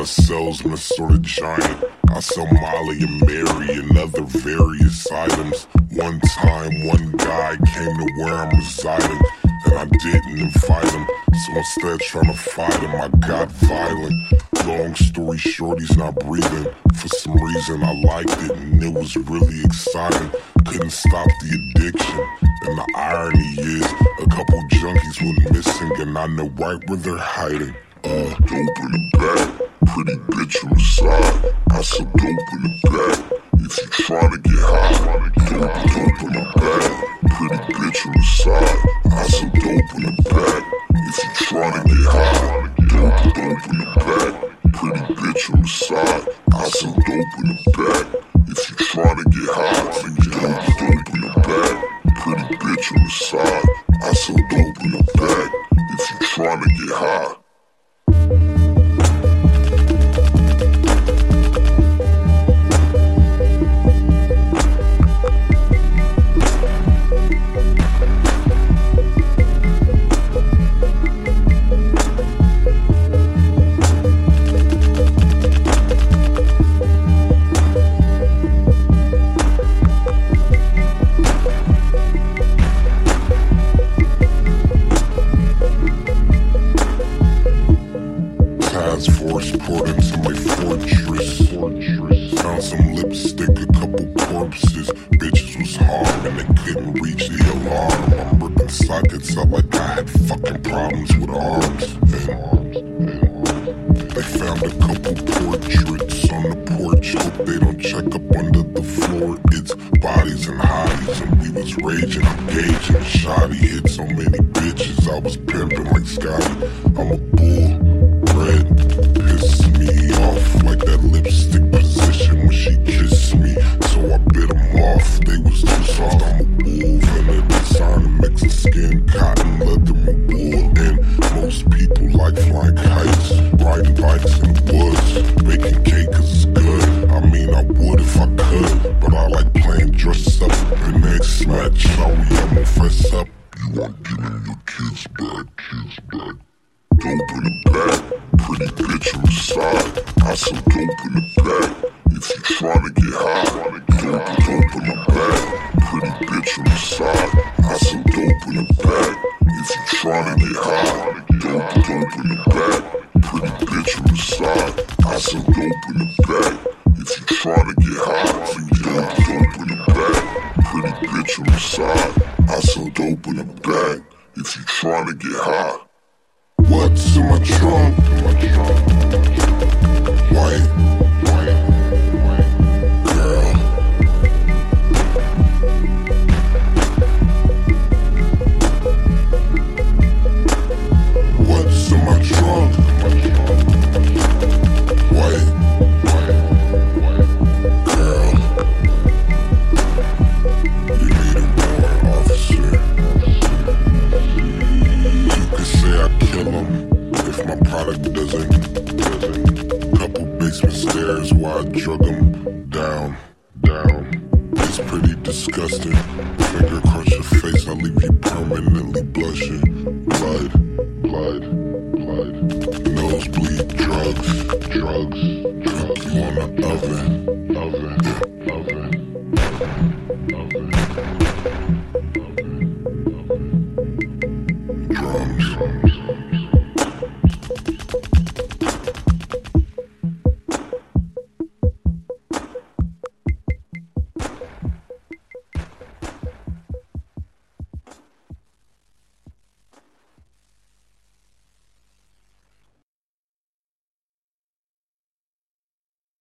a salesman, sort of giant. I sell Molly and Mary and other various items. One time, one guy came to where I'm residing, and I didn't invite him. So instead, trying to fight him, I got violent. Long story short, he's not breathing. For some reason, I liked it, and it was really exciting. Couldn't stop the addiction, and the irony is, a couple junkies went missing, and I know right where they're hiding. Dope in the back, pretty bitch on the side. I said dope in the back, if you tryna get high. Dope in the back, pretty bitch on the side. I said dope in the back, if you tryna get high. Dope in the back, pretty bitch on the side. I said dope in the back, if you tryna get high. Dope in the back, pretty bitch on the side. I said dope in the back, if you tryna get high. Force poured into my fortress. Found some lipstick, a couple corpses. Bitches was hard and they couldn't reach the alarm. I'm ripping sockets out like I had fucking problems with arms. And they found a couple portraits on the porch. Hope they don't check up under the floor. It's bodies and hotties, and we was raging, engaging. Shoddy hit so many bitches, I was pimping like Scotty. I'm a bull, red. Pisses me off like that lipstick position when she kissed me. So I bit them off, they was too soft. I'm a wolf and a designer mix of skin, cotton, leather, and wool. And most people like flying kites, riding bikes in the woods, baking cake cause it's good. I mean I would if I could, but I like playing dress up in the next match. Sorry, I'm gonna fess up. You aren't giving your kids back, Dope in the back, pretty bitch on the side. I said dope in the back, if you tryna get high. Dope in the back, pretty bitch on the side. I said dope in the back, if you tryna get high. Dope in the back, pretty bitch on the side. I said dope in the back, if you tryna get high. Dope in the back, pretty bitch on the side. I said dope in the back, if you tryna get high. What's in my trunk? White girl. What's in my trunk? White girl. You need a warrant, officer. You could say I kill him if my product doesn't. Couple basement stairs while I drug him down. It's pretty disgusting. Finger across your face, I leave you permanently blushing. Blood. Nosebleed, drugs. Cook you on the oven.